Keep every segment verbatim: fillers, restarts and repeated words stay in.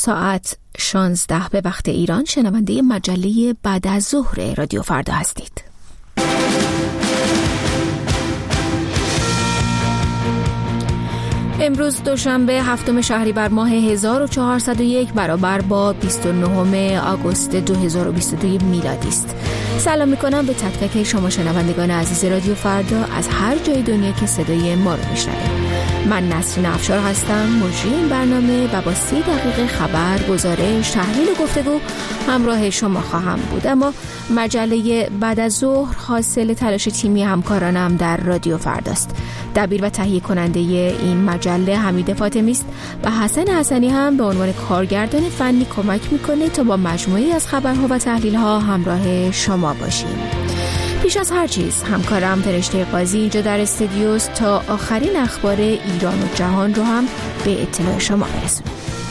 ساعت شانزده به وقت ایران شنونده مجله بعد از ظهر رادیو فردا هستید. امروز دوشنبه هفتم شهریور ماه هزار و چهارصد و یک برابر با بیست و نهم آگوست دو هزار و بیست و دو میلادی است. سلام میکنم به تک تک شما شنوندگان عزیز رادیو فردا از هر جای دنیا که صدای ما رو میشنوید. من نسرین افشار هستم، مجری این برنامه و با سی دقیقه خبر، گزارش، تحلیل و گفتگو همراه شما خواهم بود. اما مجله بعد از ظهر حاصل تلاش تیمی همکارانم در رادیو فرداست. دبیر و تهیه کننده این مجله حمید فاطمی است و حسن حسنی هم به عنوان کارگردان فنی کمک میکنه تا با مجموعی از خبرها و تحلیلها همراه شما باشیم. پیش از هر چیز همکارم فرشته قاضی اینجا در استودیوست تا آخرین اخبار ایران و جهان رو هم به اطلاع شما برسونیم.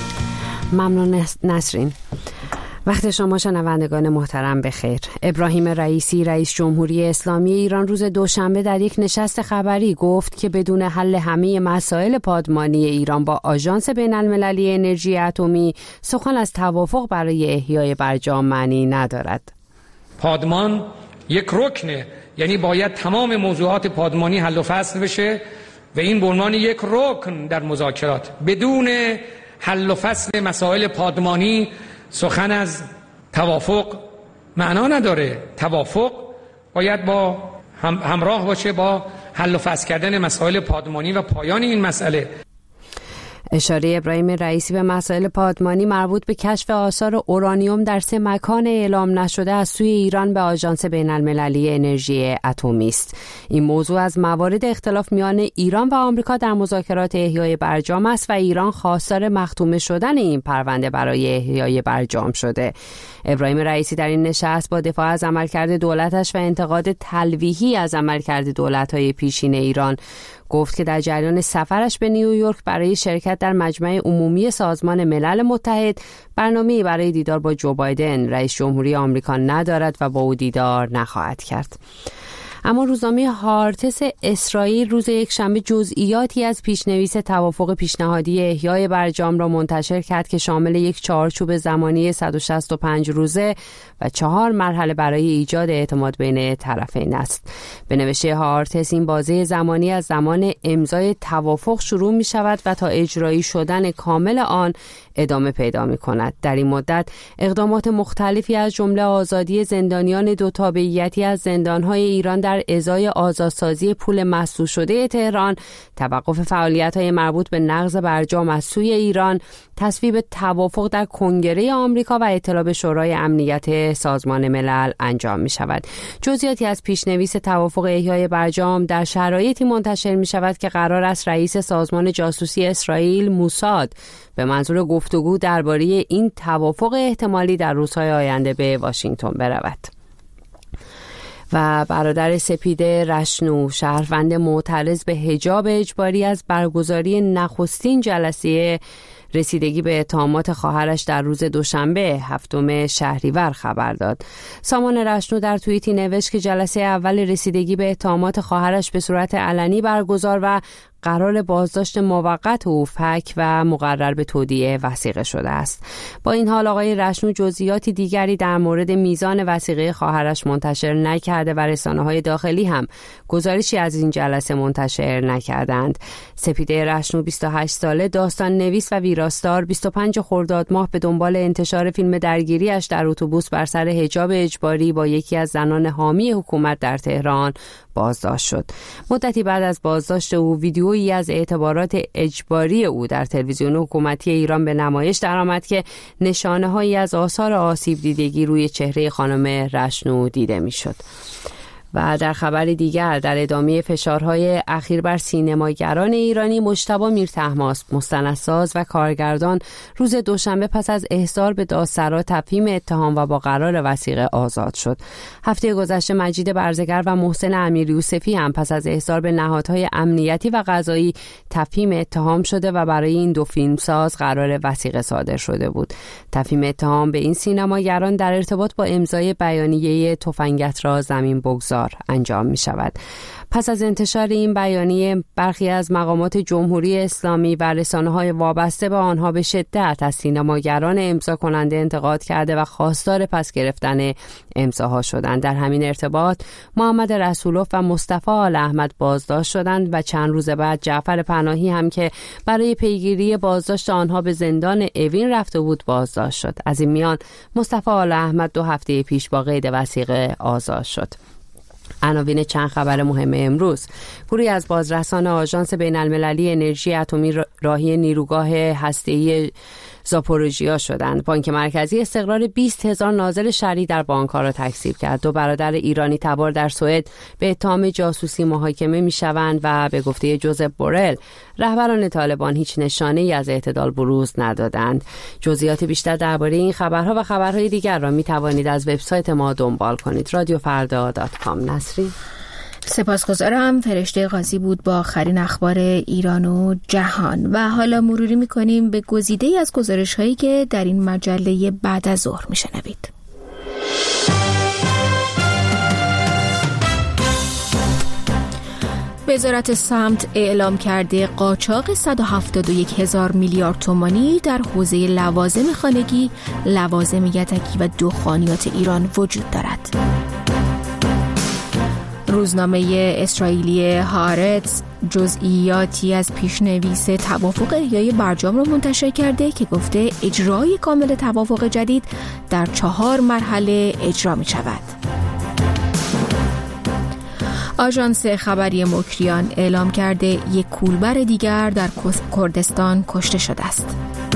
ممنون نسرین. وقت شما شنوندگان محترم بخیر. ابراهیم رئیسی رئیس جمهوری اسلامی ایران روز دوشنبه در یک نشست خبری گفت که بدون حل همه مسائل پادمانی ایران با آژانس بین‌المللی انرژی اتمی سخن از توافق برای احیای برجام معنی ندارد. پادمان یک رکنه، یعنی باید تمام موضوعات پادمانی حل و فصل بشه و این به عنوان یک رکن در مذاکرات. بدون حل و فصل مسائل پادمانی سخن از توافق معنا نداره. توافق باید با هم همراه باشه با حل و فصل کردن مسائل پادمانی و پایان این مسئله. اشاره ابراهیم رئیسی به مسائل پادمانی مربوط به کشف آثار اورانیوم در سه مکان اعلام نشده از سوی ایران به آژانس بین‌المللی انرژی اتمی است. این موضوع از موارد اختلاف میان ایران و آمریکا در مذاکرات احیای برجام است و ایران خواستار مختومه شدن این پرونده برای احیای برجام شده. ابراهیم رئیسی در این نشست با دفاع از عملکرد دولتش و انتقاد تلویحی از عملکرد دولت‌های پیشین ایران گفت که در جریان سفرش به نیویورک برای شرکت در مجمع عمومی سازمان ملل متحد برنامه‌ای برای دیدار با جو بایدن رئیس جمهوری آمریکا ندارد و با او دیدار نخواهد کرد. اما روزنامه هارتس اسرائیل روز یکشنبه جزئیاتی از پیشنویس توافق پیشنهادی احیای برجام را منتشر کرد که شامل یک چارچوب زمانی صد و شصت و پنج روزه و چهار مرحله برای ایجاد اعتماد بین طرفین است. به نوشته هارتس این بازه زمانی از زمان امضای توافق شروع می شود و تا اجرایی شدن کامل آن ادامه پیدا می کند. در این مدت اقدامات مختلفی از جمله آزادی زندانیان دو تابعیتی از زندانهای ایران در ازای آزادسازی پول مسدود شده تهران، توقف فعالیت‌های مربوط به نقض برجام از سوی ایران، تصویب توافق در کنگره آمریکا و اطلاع به شورای امنیت سازمان ملل انجام می شود. جزئیاتی از پیشنویس توافق احیای برجام در شرایطی منتشر می شود که قرار است رئیس سازمان جاسوسی اسرائیل موساد به منظور گفتگو درباره این توافق احتمالی در روزهای آینده به واشنگتن برود. و برادر سپیده رشنو شهروند معترض به حجاب اجباری از برگزاری نخستین جلسه رسیدگی به اتهامات خواهرش در روز دوشنبه هفتم شهریور خبر داد. سامان رشنو در توییتی نوشت که جلسه اول رسیدگی به اتهامات خواهرش به صورت علنی برگزار و قرار بازداشت موقت او فک و مقرر به تودیع وثیقه شده است. با این حال آقای رشنو جزئیاتی دیگری در مورد میزان وثیقه خواهرش منتشر نکرده و رسانه‌های داخلی هم گزارشی از این جلسه منتشر نکردند. سپیده رشنو بیست و هشت ساله، داستان نویس و ویراستار، بیست و پنج خرداد ماه به دنبال انتشار فیلم درگیریش در اتوبوس بر سر حجاب اجباری با یکی از زنان حامی حکومت در تهران بازداشت شد. مدتی بعد از بازداشت او ویدیویی از اعتبارات اجباری او در تلویزیون حکومتی ایران به نمایش درآمد که نشانه‌هایی از آثار آسیب دیدگی روی چهره خانم رشنو دیده می‌شد. و در خبر دیگر در ادامه فشارهای اخیر بر سینماگران ایرانی، مجتبی میرطهماسب مستندساز و کارگردان روز دوشنبه پس از احضار به دادسرا تفهیم اتهام و با قرار وثیقه آزاد شد. هفته گذشته مجید برزگر و محسن امیریوسفی هم پس از احضار به نهادهای امنیتی و قضایی تفهیم اتهام شده و برای این دو فیلمساز قرار وثیقه صادر شده بود. تفهیم اتهام به این سینماگران در ارتباط با امضای بیانیه تفنگت را زمین بگذار دلار انجام می شود. پس از انتشار این بیانیه برخی از مقامات جمهوری اسلامی و رسانه‌های وابسته به آنها به شدت از سینماگران امضا کننده انتقاد کرده و خواستار پس گرفتن امضاها شدند. در همین ارتباط محمد رسولوف و مصطفی آل احمد بازداشت شدند و چند روز بعد جعفر پناهی هم که برای پیگیری بازداشت آنها به زندان اوین رفته بود بازداشت شد. از این میان مصطفی آل احمد دو هفته پیش با قید وثیقه آزاد شد. عناوین چند خبر مهم امروز: گروهی از بازرسان آژانس بین‌المللی انرژی اتمی راهی نیروگاه هسته‌ای زاپوروژیا شدند. بانک مرکزی استقرار بیست هزار نازل شرعی در بانک‌ها را تکذیب کرد. دو برادر ایرانی تبار در سوئد به اتهام جاسوسی محاکمه می‌شوند و به گفته جوزف بورل رهبران طالبان هیچ نشانه‌ای از اعتدال بروز ندادند. جزئیات بیشتر درباره این خبرها و خبرهای دیگر را می‌توانید از وبسایت ما دنبال کنید: رادیو فردا دات کام. نصری سپاسگزارم. فرشته قاضی بود با آخرین اخبار ایران و جهان. و حالا مروری میکنیم به گزیده‌ای از گزارش‌هایی که در این مجله بعد از ظهر میشنوید. وزارت سمت اعلام کرده قاچاق صد و هفتاد و یک هزار میلیارد تومانی در حوزه لوازم خانگی، لوازم یدکی و دخانیات ایران وجود دارد. روزنامه اسرائیلی هارتز جزئیاتی از پیشنویس توافق احیای برجام را منتشر کرده که گفته اجرای کامل توافق جدید در چهار مرحله اجرا می شود. آژانس خبری مکریان اعلام کرده یک کولبر دیگر در کردستان کشته شده است.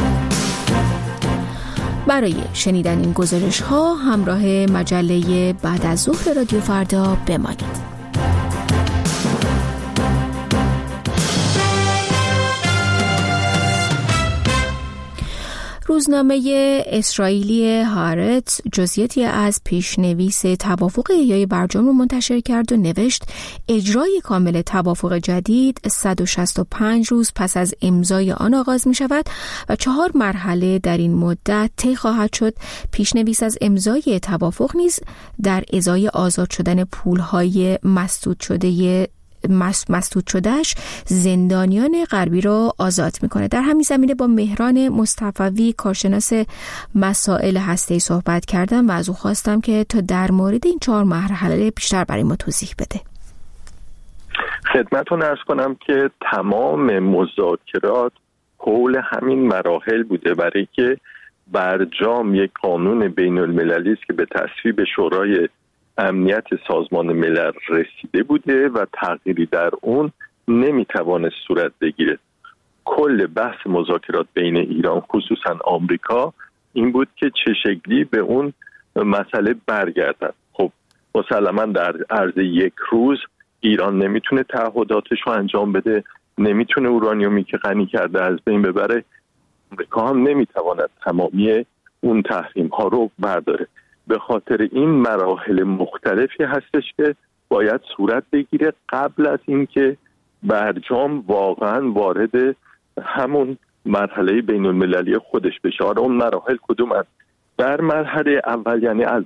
برای شنیدن این گزارش ها همراه مجله بعد از ظهر رادیو فردا بمانید. روزنامه اسرائیلی هارتز جزئیاتی از پیشنویس توافق احیای برجام را منتشر کرد و نوشت اجرای کامل توافق جدید صد و شصت و پنج روز پس از امضای آن آغاز می شود و چهار مرحله در این مدت طی خواهد شد. پیشنویس از امضای توافق نیز در ازای آزاد شدن پولهای مسدود شده مسدود شدهش زندانیان غربی را آزاد میکنه. در همین زمینه با مهران مصطفوی کارشناس مسائل هسته‌ای صحبت کردم و از او خواستم که تا در مورد این چهار مرحله بیشتر برای ما توضیح بده. خدمتتون عرض کنم که تمام مذاکرات حول همین مراحل بوده، برای که برجام یک قانون بین المللی است که به تصویب شورای امنیت سازمان ملل رسیده بوده و تغییری در اون نمیتوانست صورت بگیره. کل بحث مذاکرات بین ایران خصوصا آمریکا این بود که چه شکلی به اون مسئله برگردن. خب مسلما در عرض یک روز ایران نمیتونه تعهداتش رو انجام بده، نمیتونه اورانیومی که غنی کرده از بین ببره. آمریکا هم نمیتواند تمامی اون تحریم ها رو برداره. به خاطر این مراحل مختلفی هستش که باید صورت بگیره قبل از اینکه برجام واقعا وارد همون مرحله بین المللی خودش بشه. اون مراحل کدوم است؟ در مرحله اول یعنی از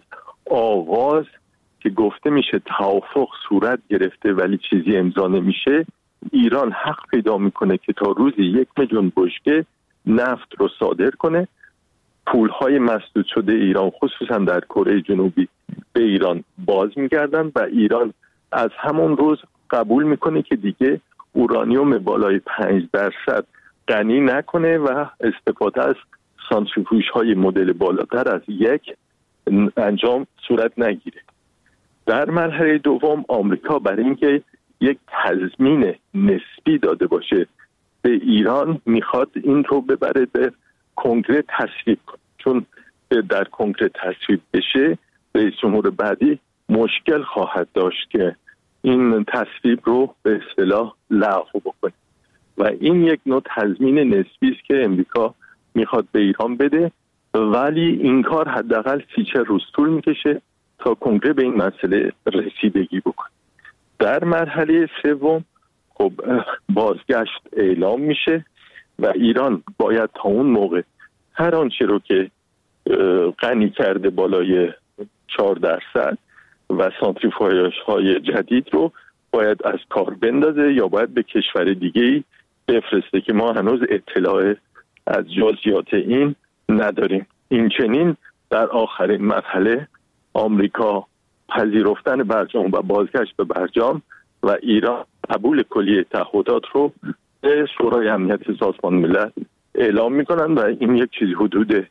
آغاز که گفته میشه توافق صورت گرفته ولی چیزی امضا نمیشه، ایران حق پیدا میکنه که تا روزی یک میلیون بشکه نفت رو صادر کنه. پولهای مسدود شده ایران خصوصا در کره جنوبی به ایران باز میگردن و ایران از همون روز قبول میکنه که دیگه اورانیوم بالای پنج درصد غنی نکنه و استفاده از سانتریفیوژ های مدل بالاتر از یک انجام صورت نگیره. در مرحله دوم آمریکا برای اینکه یک تضمین نسبی داده باشه به ایران میخواد این رو ببره به کنگره تصویب کنه، چون در کنگره تصویب بشه رئیس جمهور بعدی مشکل خواهد داشت که این تصویب رو به اصطلاح لغو بکنه و این یک نوع تضمین نسبی است که امریکا میخواد به ایران بده، ولی این کار حداقل سی چهل روز طول میکشه تا کنگره به این مسئله رسیدگی بکنه. در مرحله سوم خب بازگشت اعلام میشه و ایران باید تا اون موقع هر آنچه رو که غنی کرده بالای چهار درصد و سانتریفیوژهای جدید رو باید از کار بندازه یا باید به کشور دیگه‌ای بفرسته که ما هنوز اطلاع از جزئیات این نداریم. این چنین در آخرین مرحله آمریکا پذیرفتن برجام و بازگشت به برجام و ایران قبول کلیه تعهدات رو به شورای امنیت سازمان ملل اعلام میکنن و این یک چیزی حدود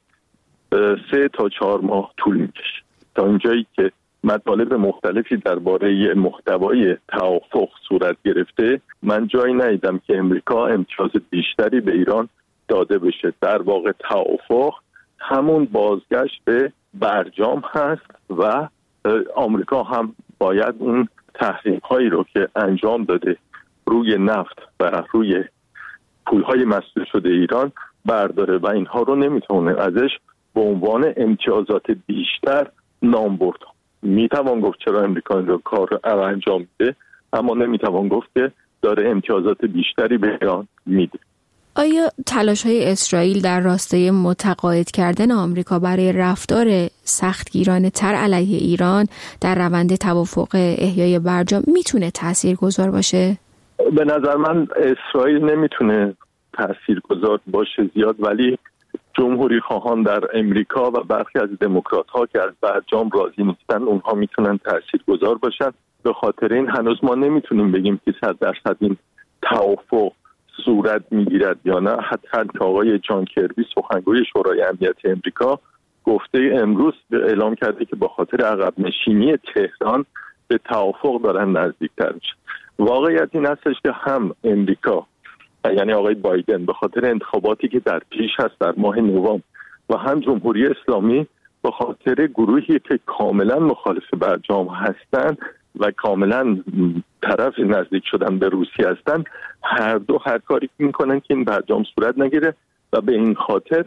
سه تا چهار ماه طول میکشه تا اینجایی که مطالب مختلفی درباره محتوای توافق صورت گرفته. من جایی ندیدم که امریکا امتیاز بیشتری به ایران داده بشه. در واقع توافق همون بازگشت به برجام هست و آمریکا هم باید اون تحریم هایی رو که انجام داده روی نفت و روی پولهای مسدود شده ایران برداره و اینها رو نمیتونه ازش به عنوان امتیازات بیشتر نام برد. میتوان گفت چرا امریکا این رو کار رو انجام میده، اما نمیتوان گفت که داره امتیازات بیشتری به ایران میده. آیا تلاش‌های اسرائیل در راستای متقاعد کردن آمریکا برای رفتار سختگیرانه تر علیه ایران در روند توافق احیای برجام میتونه تاثیرگذار باشه؟ به نظر من اسرائیل نمیتونه تاثیرگذار باشه زیاد، ولی جمهوری خواهان در امریکا و برخی از دموکرات ها که از برجام راضی نیستن اونها میتونن تاثیرگذار باشن. به خاطر این هنوز ما نمیتونیم بگیم که صد درصد این توافق صورت میگیرد یا نه. حتی که آقای جان کربی سخنگوی شورای امنیت امریکا گفته امروز اعلام کرده که با خاطر عقب نشینی تهران به توافق دارن نزدیکتر میشن. واقعیت این هستش که هم امریکا یعنی آقای بایدن به خاطر انتخاباتی که در پیش هست در ماه نوامبر و هم جمهوری اسلامی به خاطر گروهی که کاملا مخالف برجام هستند و کاملا طرف نزدیک شدن به روسیه هستند، هر دو هر کاری میکنن که این برجام صورت نگیره و به این خاطر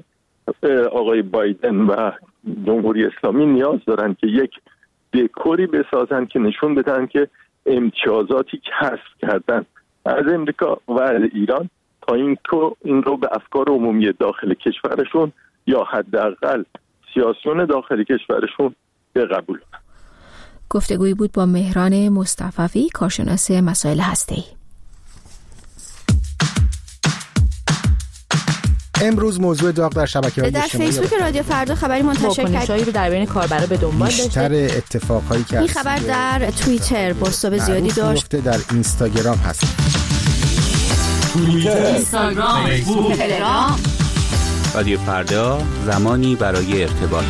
آقای بایدن و جمهوری اسلامی نیاز دارن که یک دکوری بسازن که نشون بدن که امتیازاتی کسب کردن از امریکا و از ایران تا این که این رو به افکار عمومی داخل کشورشون یا حداقل سیاسیون داخل کشورشون بقبول. گفتگویی بود با مهران مصطفی، کارشناس مسائل هسته‌ای. امروز موضوع داغ در شبکه‌های اجتماعی در فیسبوک رادیو فردا خبری منتشر کرد رو در بین کاربرا به دنبال داشته. بیشتر اتفاقایی که این خبر در توییتر بازتاب زیادی داشت. در اینستاگرام هست. توییتر، اینستاگرام، فیسبوک، تلگرام. رادیو فردا، زمانی برای ارتباط.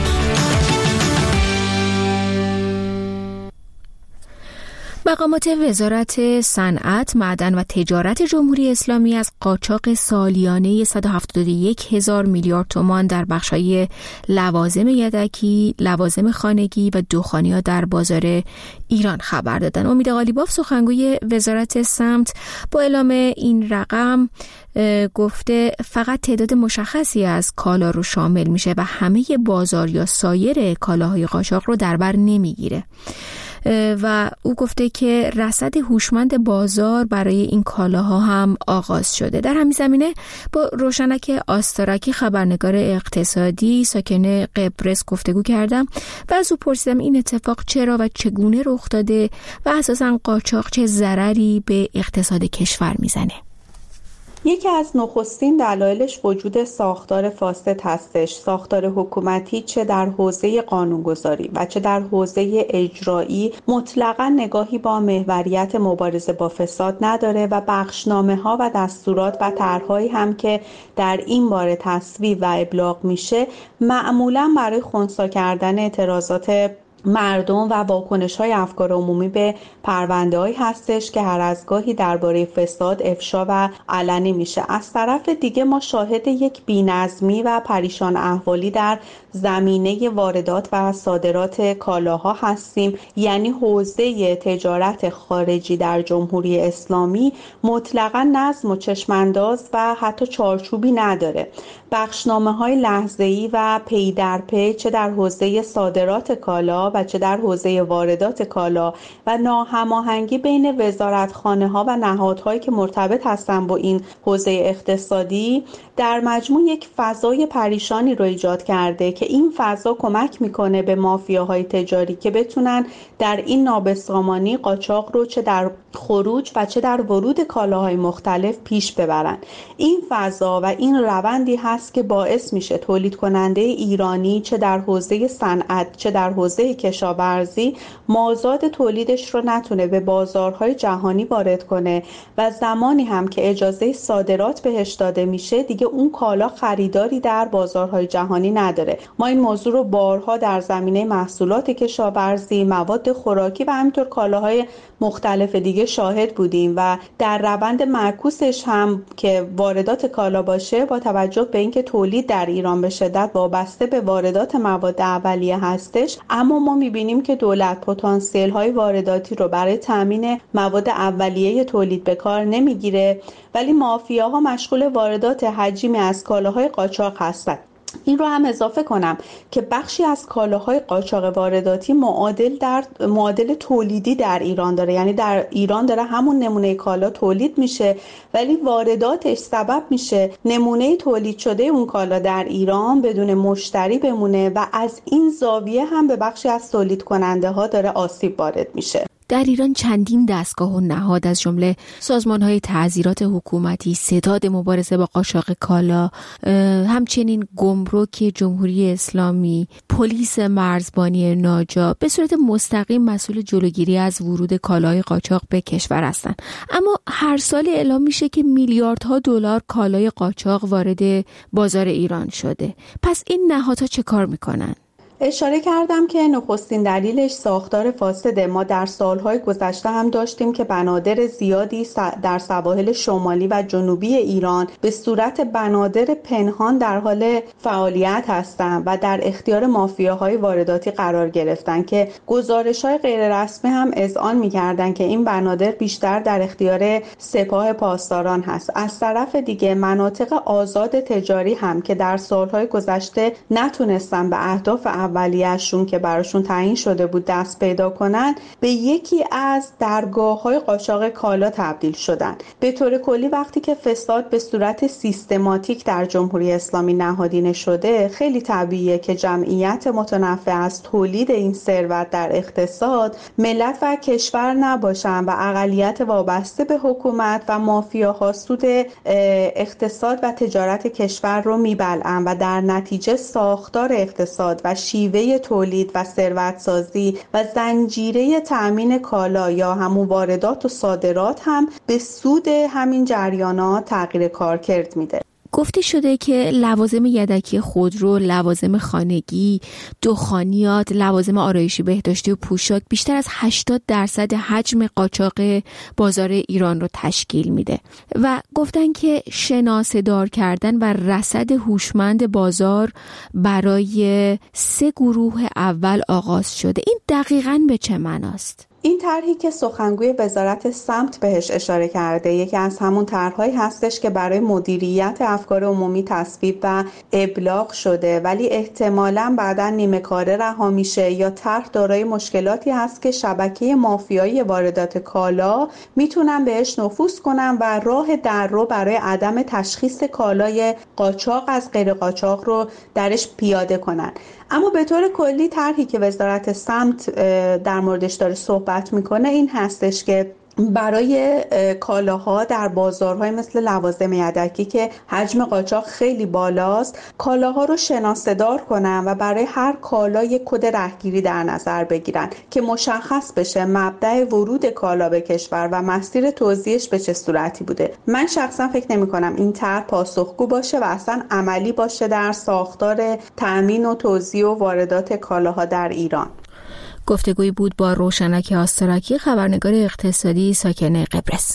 مقامات وزارت صنعت، معدن و تجارت جمهوری اسلامی از قاچاق سالیانه صد و هفتاد و یک هزار میلیارد تومان در بخش‌های لوازم یدکی، لوازم خانگی و دخانیات در بازار ایران خبر دادند. امید قالیباف سخنگوی وزارت سمت با اعلام این رقم گفته فقط تعداد مشخصی از کالا رو شامل میشه و همه بازار یا سایر کالاهای قاچاق رو در بر نمیگیره. و او گفته که رصد هوشمند بازار برای این کالاها هم آغاز شده. در همین زمینه با روشنک آستارکی خبرنگار اقتصادی ساکن قبرس گفتگو کردم و از او پرسیدم این اتفاق چرا و چگونه رخ داده و اساساً قاچاق چه ضرری به اقتصاد کشور میزنه. یکی از نخستین دلایلش وجود ساختار فاسد هستش. ساختار حکومتی چه در حوزه قانونگذاری و چه در حوزه اجرایی مطلقاً نگاهی با محوریت مبارزه با فساد نداره و بخشنامه ها و دستورات و طرح‌هایی هم که در این باره تصویب و ابلاغ میشه معمولاً برای خنثی کردن اعتراضات مردم و واکنش‌های افکار عمومی به پرونده‌هایی هستش که هر از گاهی درباره فساد افشا و علنی میشه. از طرف دیگه ما شاهد یک بی‌نظمی و پریشان احوالی در زمینه واردات و صادرات کالاها هستیم. یعنی حوزه تجارت خارجی در جمهوری اسلامی مطلقاً نظم و چشمانداز و حتی چارچوبی نداره. بخشنامه‌های لحظه‌ای و پی در پی چه در حوزه صادرات کالا کالا و چه در حوزه واردات کالا و ناهماهنگی بین وزارتخانه‌ها و نهادهایی که مرتبط هستن با این حوزه اقتصادی در مجموع یک فضای پریشانی رو ایجاد کرده که این فضا کمک میکنه به مافیاهای تجاری که بتونن در این نابسامانی قاچاق رو چه در خروج و چه در ورود کالاهای مختلف پیش ببرن. این فضا و این روندی هست که باعث میشه تولید کننده ایرانی چه در حوزه صنعت چه در حوزه کشاورزی مازاد تولیدش رو نتونه به بازارهای جهانی وارد کنه و زمانی هم که اجازه صادرات بهش داده میشه دیگه اون کالا خریداری در بازارهای جهانی نداره. ما این موضوع رو بارها در زمینه محصولات کشاورزی، مواد خوراکی و همینطور کالاهای مختلف دیگه شاهد بودیم و در روند معکوسش هم که واردات کالا باشه با توجه به اینکه تولید در ایران به شدت وابسته به واردات مواد اولیه هستش، اما ما میبینیم که دولت پتانسیل های وارداتی رو برای تامین مواد اولیه تولید به کار نمیگیره، ولی مافیاها مشغول واردات حجمی از کالاهای قاچاق هستند. این رو هم اضافه کنم که بخشی از کالاهای قاچاق وارداتی معادل در معادل تولیدی در ایران داره، یعنی در ایران داره همون نمونه کالا تولید میشه ولی وارداتش سبب میشه نمونه تولید شده اون کالا در ایران بدون مشتری بمونه و از این زاویه هم به بخشی از تولید کننده ها داره آسیب وارد میشه. در ایران چندین دستگاه و نهاد از جمله سازمان‌های تعزیرات حکومتی، ستاد مبارزه با قاچاق کالا، همچنین گمرک جمهوری اسلامی، پلیس مرزبانی ناجا به صورت مستقیم مسئول جلوگیری از ورود کالای قاچاق به کشور هستند. اما هر سال اعلام میشه که میلیاردها دلار کالای قاچاق وارد بازار ایران شده. پس این نهادها چه کار میکنن؟ اشاره کردم که نخستین دلیلش ساختار فاسده. ما در سالهای گذشته هم داشتیم که بنادر زیادی در سواحل شمالی و جنوبی ایران به صورت بنادر پنهان در حال فعالیت هستند و در اختیار مافیاهای وارداتی قرار گرفتن که گزارش‌های غیر رسمی هم اذعان می‌کردند که این بنادر بیشتر در اختیار سپاه پاسداران هست. از طرف دیگه مناطق آزاد تجاری هم که در سالهای گذشته نتونستن به اهداف اولیه‌شون که براشون تعیین شده بود دست پیدا کنن به یکی از درگاه‌های قاچاق کالا تبدیل شدن. به طور کلی وقتی که فساد به صورت سیستماتیک در جمهوری اسلامی نهادینه شده، خیلی طبیعیه که جمعیت متنفع از تولید این ثروت در اقتصاد ملت و کشور نباشن و اقلیت وابسته به حکومت و مافیاها سود اقتصاد و تجارت کشور رو میبلعن و در نتیجه ساختار اقتصاد و شیوه تولید و ثروت‌سازی و زنجیره تأمین کالا یا همون واردات و صادرات هم به سود همین جریانات تغییر کارکرد میده. گفته شده که لوازم یدکی خودرو، لوازم خانگی، دخانیات، لوازم آرایشی بهداشتی و پوشاک بیشتر از هشتاد درصد حجم قاچاق بازار ایران رو تشکیل میده و گفتن که شناسه‌دار کردن و رصد هوشمند بازار برای سه گروه اول آغاز شده. این دقیقاً به چه معناست؟ این طرحی که سخنگوی وزارت سمت بهش اشاره کرده یکی از همون طرح‌هایی هستش که برای مدیریت افکار عمومی تصویب و ابلاغ شده ولی احتمالاً بعداً نیمه کاره رها میشه یا طرح دارای مشکلاتی هست که شبکه مافیایی واردات کالا میتونن بهش نفوذ کنن و راه در رو برای عدم تشخیص کالای قاچاق از غیر قاچاق رو درش پیاده کنن. اما به طور کلی طرحی که وزارت سمت در موردش داره صحبت میکنه این هستش که برای کالاها در بازارهای مثل لوازم یدکی که حجم قاچاق خیلی بالاست کالاها رو شناسه‌دار کنن و برای هر کالا یک کد رهگیری در نظر بگیرن که مشخص بشه مبدأ ورود کالا به کشور و مسیر توزیعش به چه صورتی بوده. من شخصا فکر نمی کنم این طرح پاسخگو باشه و اصلا عملی باشه در ساختار تأمین و توزیع و واردات کالاها در ایران. گفتگویی بود با روشنک آستراکی، خبرنگار اقتصادی ساکن قبرس.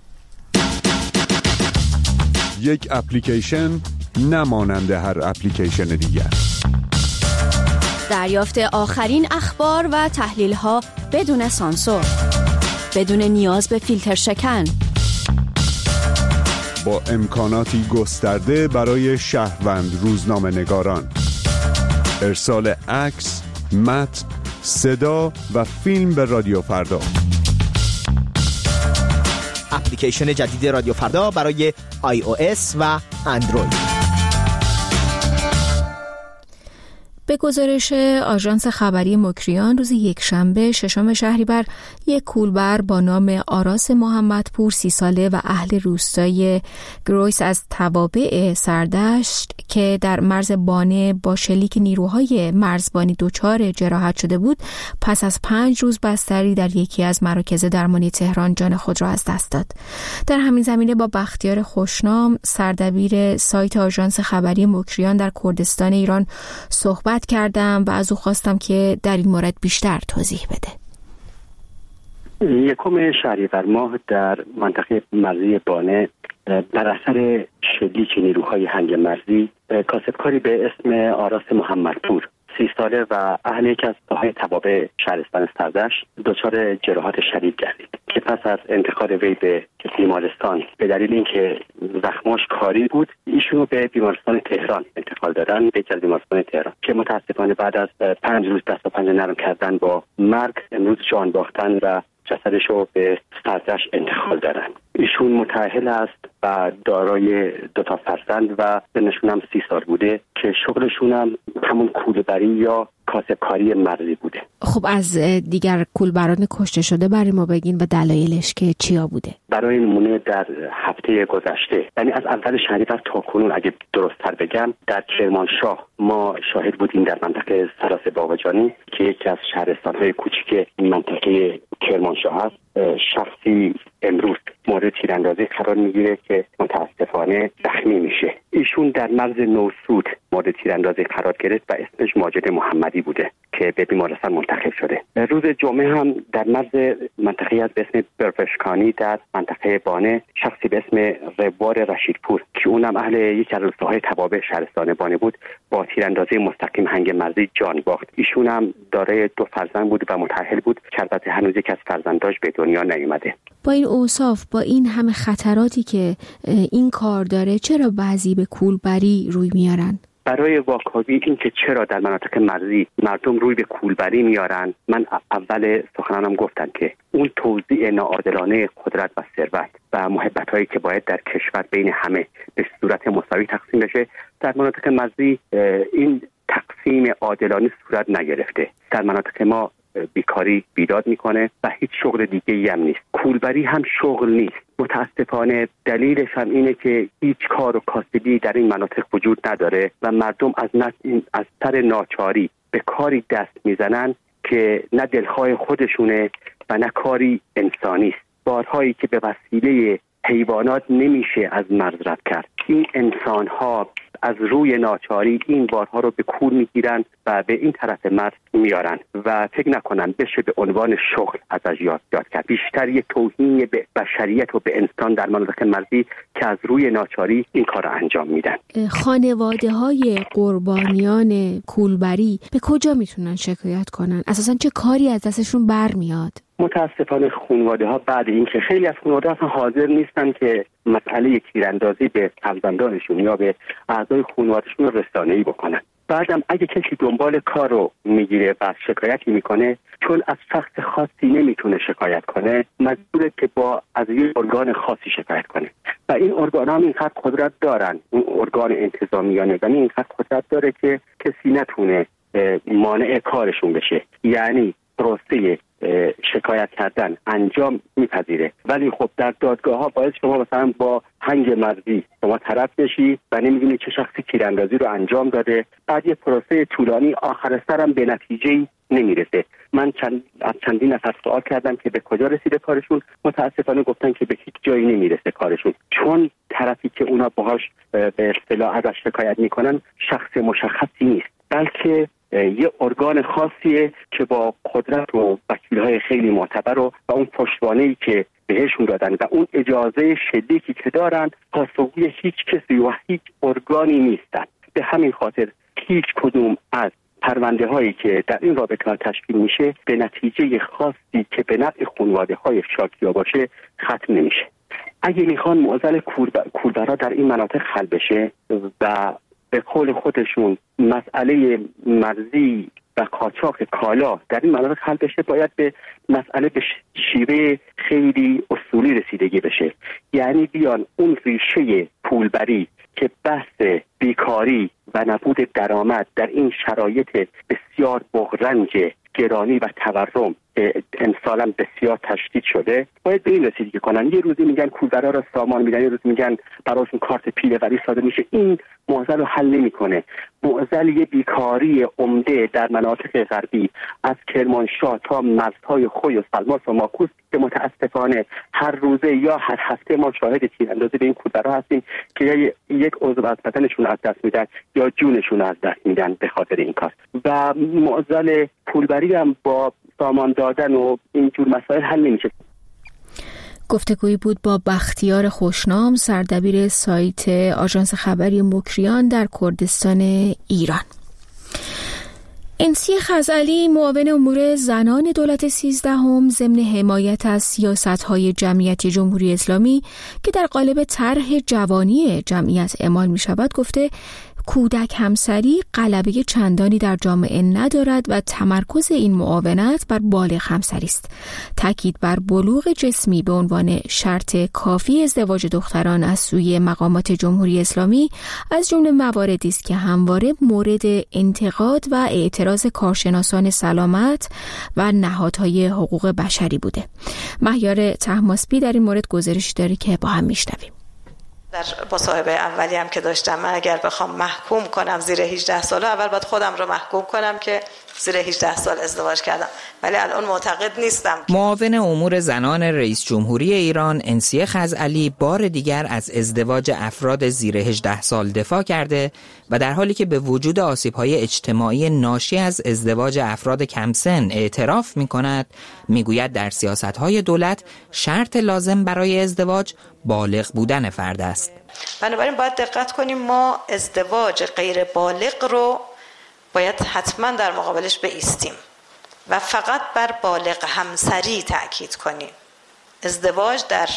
یک اپلیکیشن نمانند هر اپلیکیشن دیگر. دریافت آخرین اخبار و تحلیل‌ها بدون سانسور، بدون نیاز به فیلتر شکن، با امکاناتی گسترده برای شهروند روزنامه‌نگاران. ارسال عکس، متن، صدا و فیلم به رادیو فردا. اپلیکیشن جدید رادیو فردا برای آی او اس و اندروید. به گزارش آژانس خبری مکریان روز یکشنبه ششم شهریور یک کولبر با نام آراس محمدپور سی ساله و اهل روستای گرویس از توابع سردشت که در مرز بانه با شلیک نیروهای مرزبانی دچار جراحت شده بود پس از پنج روز بستری در یکی از مراکز درمانی تهران جان خود را از دست داد. در همین زمینه با بختیار خوشنام سردبیر سایت آژانس خبری مکریان در کردستان ایران صحبت کردم و از او خواستم که در این مورد بیشتر توضیح بده. یکم شهریور ماه در منطقه مرزی بانه بر اثر شلیک نیروهای هنگ مرزی کاسبکاری به اسم آراس محمدپور سی ساله و اهل یکی از ساحات توابع شهرستان سردشت دچار جراحات شدید گردید که پس از انتقال وی به بیمارستان به دلیل اینکه زخماش کاری بود ایشون رو به بیمارستان تهران انتقال دادن، به یکی از بیمارستان تهران که متاسفانه بعد از پنج روز دست و پنجه نرم کردن با مرگ امروز جان باختن و جسدش رو به سردشت انتقال دادن. ایشون متأهل است و دارای دو تا فرزند و سنشون هم سی سال بوده که شغلشون هم همون کوله‌بری یا کاسبکاری مرزی بوده. خب از دیگر کولبران کشته شده برای ما بگین و دلایلش که چیا بوده؟ برای نمونه در هفته گذشته، یعنی از اول شهریور تا کنون اگه درست‌تر بگم، در کرمانشاه ما شاهد بودیم در منطقه سراس باغجانی که یکی از شهرستان‌های کوچیک منطقه کرمانشاه است. شخصی امروز مورد تیراندازی قرار میگیره که متاسفانه زخمی میشه. ایشون در مرز نوسود مورد تیراندازی قرار گرفت و اسمش ماجد محمدی بوده که به بیمارستان منتقل شده. روز جمعه هم در مرز منطقه از به اسم برفشکانی در منطقه بانه شخصی به اسم روار رشیدپور که اونم اهل یک از روستاهای توابع شهرستان بانه بود با تیراندازی مستقیم هنگ مرزی جان باخت. ایشون هم دارای دو فرزند بود و متأهل بود که البته هنوز یک از فرزنداش به دنیا نیامده. با این اوصاف، با این همه خطراتی که این کار داره، چرا بعضی به کولبری روی میارن؟ برای واکاوی این که چرا در مناطق مرزی مردم روی به کولبری میارن، من اول سخنانم گفتم که اون توزیع ناعادلانه قدرت و ثروت و محبت‌هایی که باید در کشور بین همه به صورت مساوی تقسیم بشه، در مناطق مرزی این تقسیم عادلانه صورت نگرفته. در مناطق ما بیکاری بیداد میکنه و هیچ شغل دیگه ای هم نیست. کولبری هم شغل نیست. متاسفانه دلیلش هم اینه که هیچ کار و کاسبی در این مناطق وجود نداره و مردم از از سر ناچاری به کاری دست میزنن که نه دلخواه خودشونه و نه کاری انسانی است. بارهایی که به وسیله حیوانات نمیشه از مرز رد کرد. این انسان‌ها از روی ناچاری این بارها رو به کول میگیرن و به این طرف مرز میارن و فکر نکنن بشه به عنوان شغل ازش یاد یاد کرد. بیشتر یک توهین به بشریت و به انسان در مناطق مرزی که از روی ناچاری این کار رو انجام میدن. خانواده های قربانیان کولبری به کجا میتونن شکایت کنن؟ اساساً چه کاری از دستشون برمیاد؟ متاسفانه خانواده ها بعد اینکه خیلی از خانواده ها حاضر نیستن که مسئله تیراندازی به فرزندانشون یا به اعضای خانوادهشون رسانه‌ای بکنن. بعدم اگه کسی دنبال کار رو میگیره و شکایتی میکنه، چون از شخص خاصی نمیتونه شکایت کنه، مجبوره که با از یه ارگان خاصی شکایت کنه و این ارگان هم اینقدر قدرت دارن، اون ارگان انتظامی یا نظامی اینقدر قدرت داره که کسی نتونه مانع کارشون بشه. یعنی پروسه شکایت کردن انجام میپذیره، ولی خب در دادگاه ها باید شما مثلا با هنگ مرزی شما طرف بشی و نمیدونی چه شخصی تیراندازی رو انجام داده، بعد یه پروسه طولانی آخر سرم به نتیجه نمیرسه. من چند از چندین نفر سوال کردم که به کجا رسیده کارشون، متاسفانه گفتن که به هیچ جایی نمیرسه کارشون، چون طرفی که اونا باهاش به اصطلاح ازش شکایت میکنن شخص مشخصی نیست، بلکه یه ارگان خاصیه که با قدرت و وکیل‌های خیلی معتبر و, و اون پشتوانه‌ای که بهشون دادن و اون اجازه شدیدی که دارن پاسخگوی هیچ کسی و هیچ ارگانی نیستن. به همین خاطر هیچ کدوم از پرونده هایی که در این رابطه تشکیل میشه به نتیجه خاصی که به نفع خانواده‌های شاکیا باشه ختم نمیشه. اگه میخوان معضل کولبرا در این مناطق حل بشه و به قول خودشون مسئله مرزی و قاچاق کالا در این مناطق حل بشه، باید به مسئله به شیوه خیلی اصولی رسیدگی بشه. یعنی بیان اون ریشه پولبری که بحث بیکاری و نبود درآمد در این شرایط بسیار بغرنج گرانی و تورم امسال بسیار تشدید شده، باید به این رسیدگی کنن. یه روزی میگن کولبرا را سامان میدن، یه روز میگن براشون کارت پیله‌وری صادر میشه. این معضل رو حل نمیکنه. معضل یه بیکاری عمده در مناطق غربی از کرمانشاه تا مرزهای خوی و سلماس و ماکوس که متاسفانه هر روزه یا هر هفته ما شاهد تیراندازی به این کولبرا هستیم که یا یک عضو از بدنشون از دست میدن یا جونشون از دست میدن به خاطر این کار. و معضل پولبری هم با سامان دادن و اینجور مسائل حل نمیشه. گفتگویی بود با بختیار خوشنام، سردبیر سایت آژانس خبری مکریان در کردستان ایران. انسی خزعلی، معاون امور زنان دولت سیزدهم، ضمن حمایت از سیاست‌های جمعیتی جمهوری اسلامی که در قالب طرح جوانی جمعیت اعمال می‌شود، گفته کودک همسری غلبه چندانی در جامعه ندارد و تمرکز این معاونت بر بالغ همسری است. تاکید بر بلوغ جسمی به عنوان شرط کافی ازدواج دختران از سوی مقامات جمهوری اسلامی از جمله مواردی است که همواره مورد انتقاد و اعتراض کارشناسان سلامت و نهادهای حقوق بشری بوده. مهیار طهماسبی در این مورد گزارشی داره که با هم میشنویم. در مصاحبه اولی هم که داشتم، من اگر بخوام محکوم کنم زیر هجده ساله، اول باید خودم رو محکوم کنم که زیر هجده سال ازدواج کردم، ولی الان معتقد نیستم. معاون امور زنان رئیس جمهوری ایران انسی خزعلی بار دیگر از ازدواج افراد زیر هجده سال دفاع کرده و در حالی که به وجود آسیب‌های اجتماعی ناشی از ازدواج افراد کم سن اعتراف می‌کند، می‌گوید در سیاست‌های دولت شرط لازم برای ازدواج بالغ بودن فرد است. بنابراین باید دقت کنیم، ما ازدواج غیر بالغ رو باید حتما در مقابلش بایستیم و فقط بر بالغ همسری تأکید کنیم. ازدواج در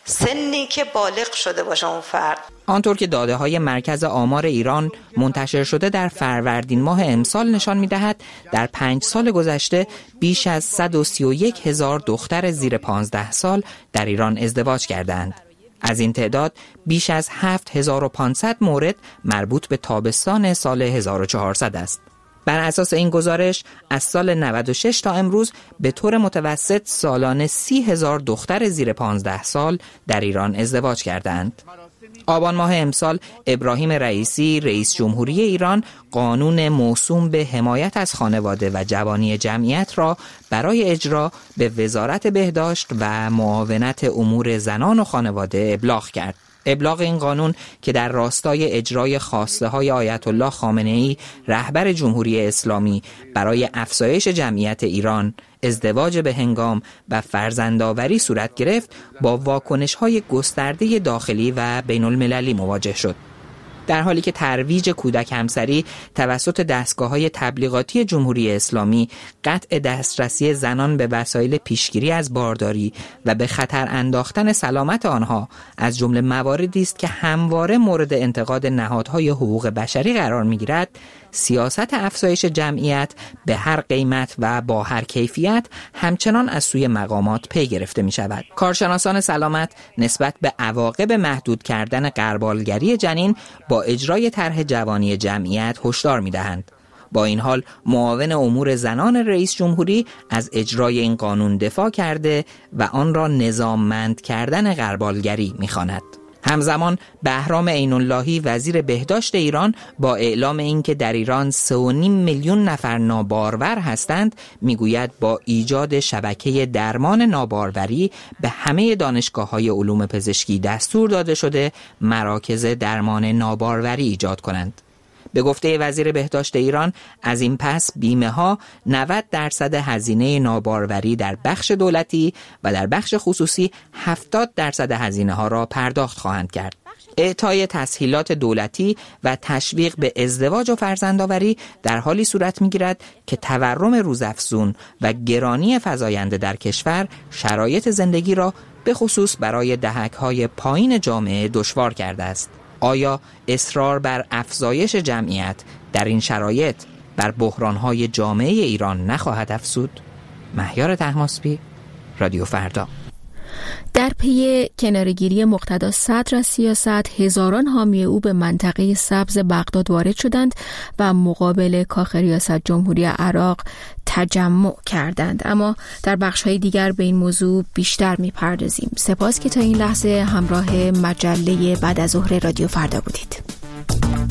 سنی که بالغ شده باشه اون فرد. آنطور که داده های مرکز آمار ایران منتشر شده در فروردین ماه امسال نشان می‌دهد در پنج سال گذشته بیش از صد و سی و یک هزار دختر زیر پانزده سال در ایران ازدواج کردند. از این تعداد بیش از هفت هزار و پانصد مورد مربوط به تابستان سال هزار و چهارصد است. بر اساس این گزارش از سال نود و شش تا امروز به طور متوسط سالانه سی هزار دختر زیر پانزده سال در ایران ازدواج کردند. آبان ماه امسال ابراهیم رئیسی رئیس جمهوری ایران قانون موسوم به حمایت از خانواده و جوانی جمعیت را برای اجرا به وزارت بهداشت و معاونت امور زنان و خانواده ابلاغ کرد. ابلاغ این قانون که در راستای اجرای خواسته های آیت الله خامنه‌ای رهبر جمهوری اسلامی برای افزایش جمعیت ایران، ازدواج به هنگام و فرزندآوری صورت گرفت، با واکنش های گسترده داخلی و بین المللی مواجه شد. در حالی که ترویج کودک همسری توسط دستگاه‌های تبلیغاتی جمهوری اسلامی قطع دسترسی زنان به وسایل پیشگیری از بارداری و به خطر انداختن سلامت آنها از جمله مواردی است که همواره مورد انتقاد نهادهای حقوق بشری قرار می‌گیرد، سیاست افزایش جمعیت به هر قیمت و با هر کیفیت همچنان از سوی مقامات پی گرفته می شود. کارشناسان سلامت نسبت به عواقب محدود کردن غربالگری جنین با اجرای طرح جوانی جمعیت هشدار می دهند. با این حال معاون امور زنان رئیس جمهوری از اجرای این قانون دفاع کرده و آن را نظاممند کردن غربالگری می خواند. همزمان بهرام عین‌اللهی وزیر بهداشت ایران با اعلام اینکه در ایران سه و نیم میلیون نفر نابارور هستند، میگوید با ایجاد شبکه درمان ناباروری به همه دانشگاه‌های علوم پزشکی دستور داده شده مراکز درمان ناباروری ایجاد کنند. به گفته وزیر بهداشت ایران، از این پس بیمه ها نود درصد هزینه ناباروری در بخش دولتی و در بخش خصوصی هفتاد درصد هزینه ها را پرداخت خواهند کرد. اعطای تسهیلات دولتی و تشویق به ازدواج و فرزندآوری در حالی صورت می‌گیرد که تورم روزافزون و گرانی فزاینده در کشور شرایط زندگی را به خصوص برای دهک‌های پایین جامعه دشوار کرده است. آیا اصرار بر افزایش جمعیت در این شرایط بر بحران‌های جامعه ایران نخواهد افزود؟ مهیار طهماسبی، رادیو فردا. در پی کناره‌گیری مقتدا صدر از سیاست، هزاران حامی او به منطقه سبز بغداد وارد شدند و مقابل کاخ ریاست جمهوری عراق تجمع کردند. اما در بخش‌های دیگر به این موضوع بیشتر می‌پردازیم. سپاس که تا این لحظه همراه مجله بعد از ظهر رادیو فردا بودید.